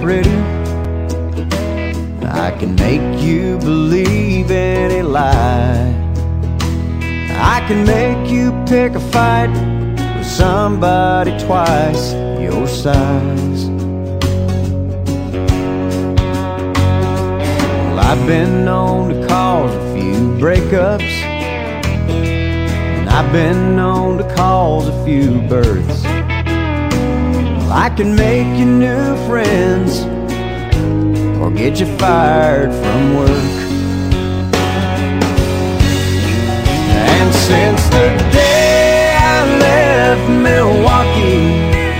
pretty. I can make you believe any lie. I can make you pick a fight with somebody twice your size. Well, I've been known to cause a few breakups, and I've been known to cause a few births. Well, I can make you new friends or get you fired from work. And since the day I left Milwaukee,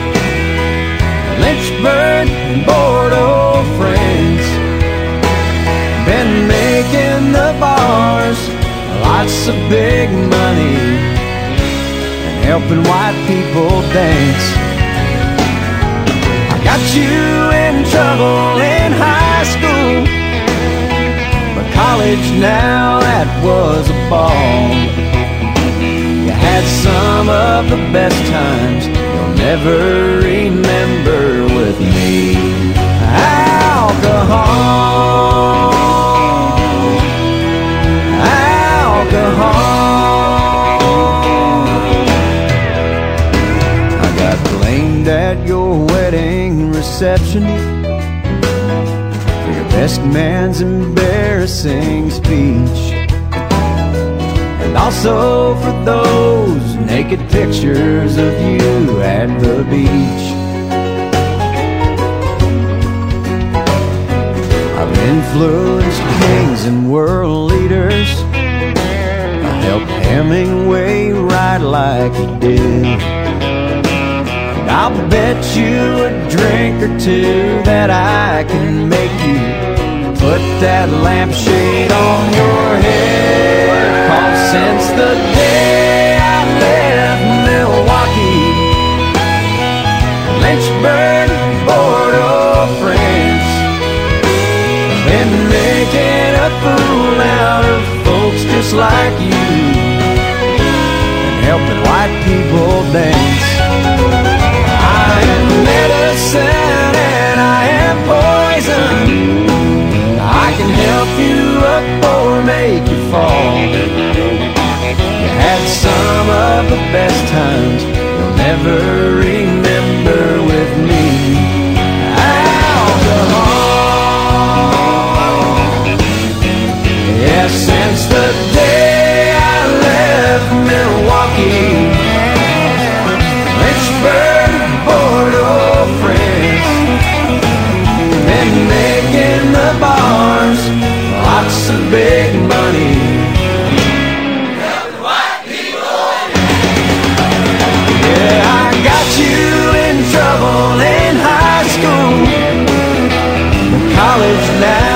Lynchburg and Bordeaux, France, been making the bars lots of big money and helping white people dance. I got you in trouble in high school, but college now, that was a ball. You had some of the best times you'll never remember with me. Alcohol, alcohol. I got blamed at your wedding reception for your best man's embarrassing speech, and also for those naked pictures of you at the beach. I've influenced kings and world leaders. I helped Hemingway write like he did. And I'll bet you a drink or two that I can make you put that lampshade on your head. 'Cause since the day I left Milwaukee, Lynchburg, Bordeaux, France, I've been making a fool out of folks just like you and helping white people dance. I am medicine and I am poison. I can help you up or make you fall. You had some of the best times you'll never remember with me. Alcohol. Yeah, since the day I left Milwaukee, Lynchburg, Bordeaux, France, been making the bars lots of big money. Yeah, I got you in trouble in high school, college now.